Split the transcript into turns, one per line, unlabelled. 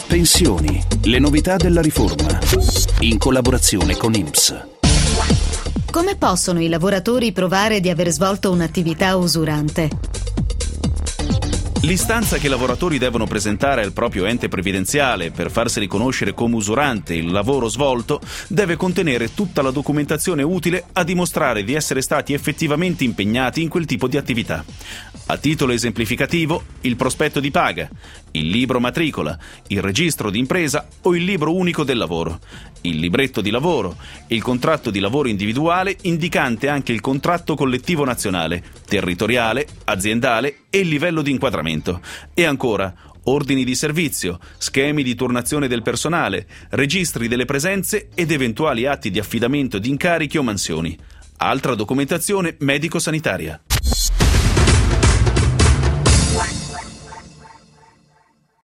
Pensioni, le novità della riforma, in collaborazione con INPS.
Come possono i lavoratori provare di aver svolto un'attività usurante?
L'istanza che i lavoratori devono presentare al proprio ente previdenziale per farsi riconoscere come usurante il lavoro svolto deve contenere tutta la documentazione utile a dimostrare di essere stati effettivamente impegnati in quel tipo di attività. A titolo esemplificativo, il prospetto di paga, il libro matricola, il registro d'impresa o il libro unico del lavoro, il libretto di lavoro, il contratto di lavoro individuale indicante anche il contratto collettivo nazionale, territoriale, aziendale e il livello di inquadramento. E ancora, ordini di servizio, schemi di turnazione del personale, registri delle presenze ed eventuali atti di affidamento di incarichi o mansioni. Altra documentazione medico-sanitaria.